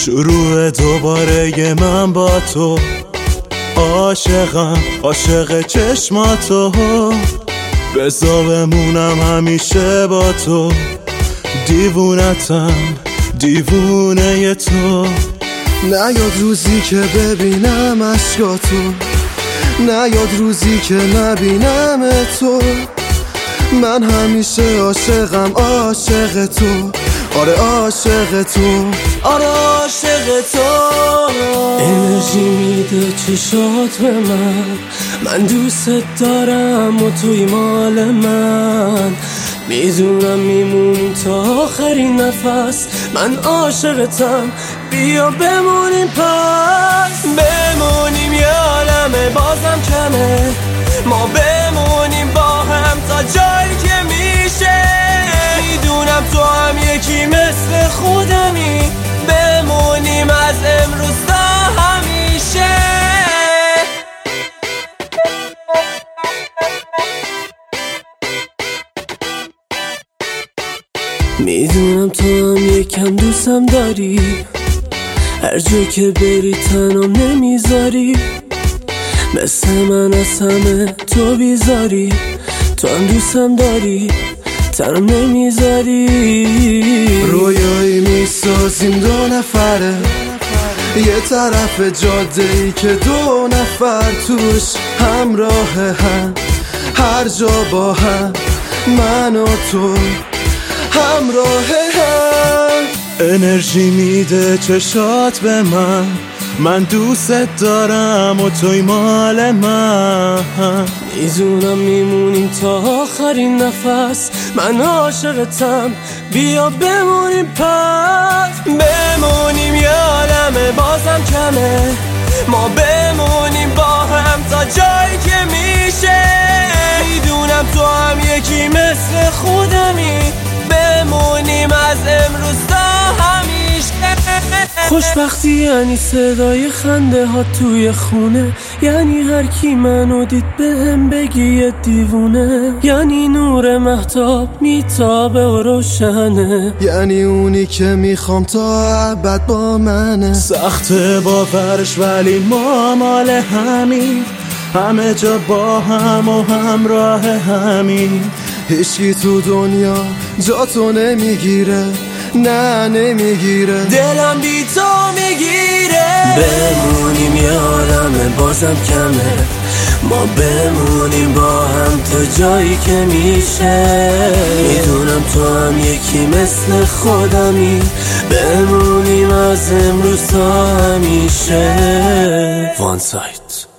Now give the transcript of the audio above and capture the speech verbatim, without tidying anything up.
شروع دوباره من با تو، عاشقم عاشق چشماتو، بزا بمونم همیشه با تو، دیوونتم دیوونه تو. نیاد روزی که ببینم عشقاتو، نیاد روزی که نبینم تو. من همیشه عاشقم عاشق تو، آره عاشق تو، آره عاشق تو. انرژی میده چشات به من، من دوست دارم و توی مال من. میدونم میمونیم تا آخرین نفس، من عاشقتم بیا بمونیم پس. بمونیم یه عالمه بازم کمه، ما بمونیم با هم تا جایی که میشه. میدونم تو هم یکی مثل خودمی، بمونیم از امروز تا همیشه. میدونم تو هم یکم دوستم داری، هر جا که بری تنم نمیذاری. مثل من از همه تو بیزاری، تو هم دوستم داری تنم نمیذاری. رویایی میسازیم دو نفره، یه طرف جاده ای که دو نفر توش همراه هم، هر جا با هم من و تو همراه هم. انرژی میده چشات به من، من دوست دارم و توی مال من. میدونم میمونیم تا آخرین نفس، من عاشقتم بیا بمونیم پس. بمونیم یه عالمه بازم کمه، ما بمونیم با هم تا جایی که میشه. میدونم تو هم یکی مثل خودمی، بمونیم از امروز تا همیشه. خوشبختی یعنی صدای خنده ها توی خونه، یعنی هر کی منو دید به هم بگی یه دیوونه. یعنی نور مهتاب میتابه و روشنه، یعنی اونی که میخوام تا ابد با منه. سخت باورش ولی ما مال همین، همه جا با هم و همراه همین. هیچکی تو دنیا جا تو نمیگیره، نه نمیگیره، دلم بی تو میگیره. بمونیم یه عالمه بازم کمه، ما بمونیم با هم تا جایی که میشه. میدونم تو هم یکی مثل خودمی، بمونیم از امروز تا همیشه. وان سایت